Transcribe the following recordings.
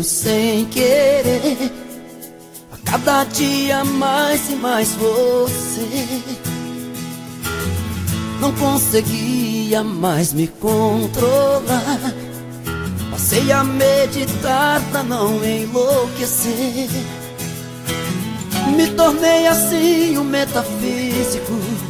sem querer. A cada dia mais e mais você. Não conseguia mais me controlar. Passei a meditar pra não enlouquecer. Me tornei assim um metafísico.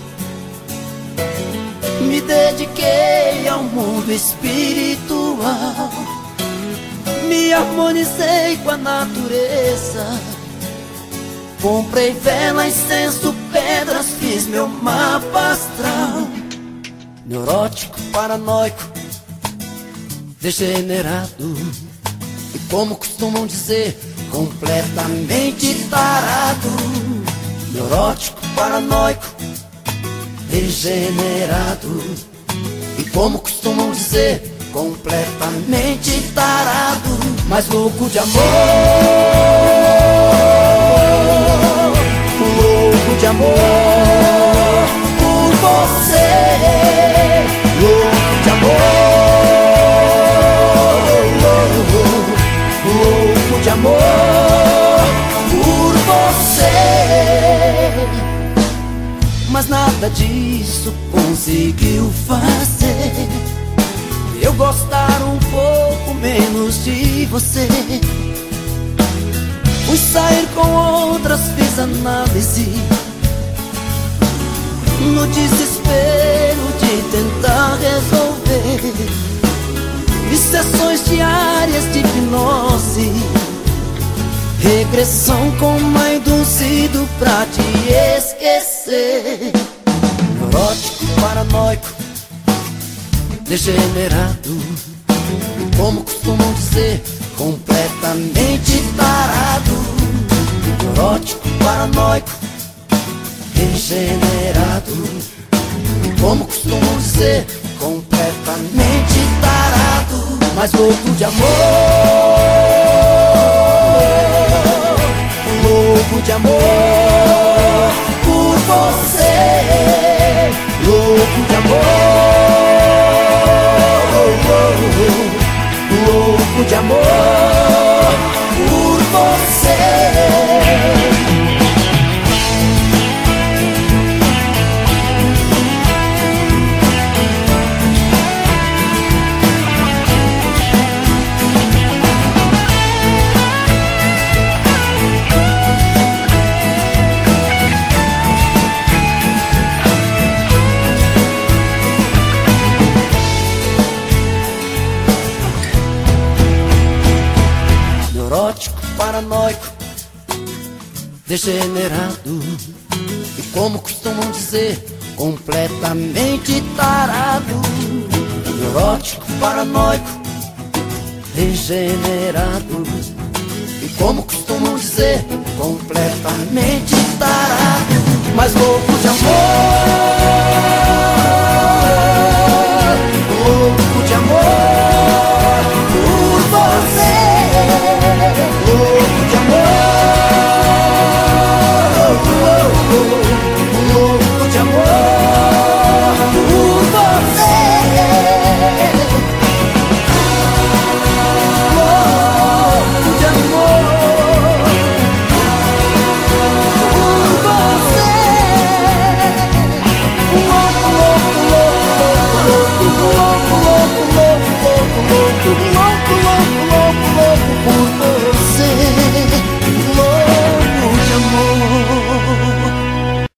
Me dediquei ao mundo espiritual. Me harmonizei com a natureza. Comprei vela, incenso, pedras, fiz meu mapa astral. Neurótico, paranoico, degenerado. E como costumam dizer, completamente tarado. Neurótico, paranoico, degenerado. E como costumam dizer, completamente tarado. Mas louco de amor, louco de amor por você. Louco de amor, louco de amor por você. Mas nada disso conseguiu fazer eu gostar um pouco menos de você. Fui sair com outras, fiz análise, no desespero de tentar resolver. Fiz sessões diárias de hipnose, regressão com mãe induzido pra te esquecer. Neurótico, paranoico, degenerado. Como costumam dizer, completamente tarado. Neurótico, paranoico, degenerado. Como costumam dizer, completamente tarado. Mas louco de amor, louco de amor por você. Louco de amor, louco de amor por você. Neurótico, paranoico, degenerado. E como costumam dizer, completamente tarado. Neurótico, paranoico, degenerado. E como costumam dizer, completamente tarado. Mas louco de amor, louco de amor por você. Louco de amor, louco de amor por você. Louco de amor por você. Louco, louco, louco, louco, louco, louco.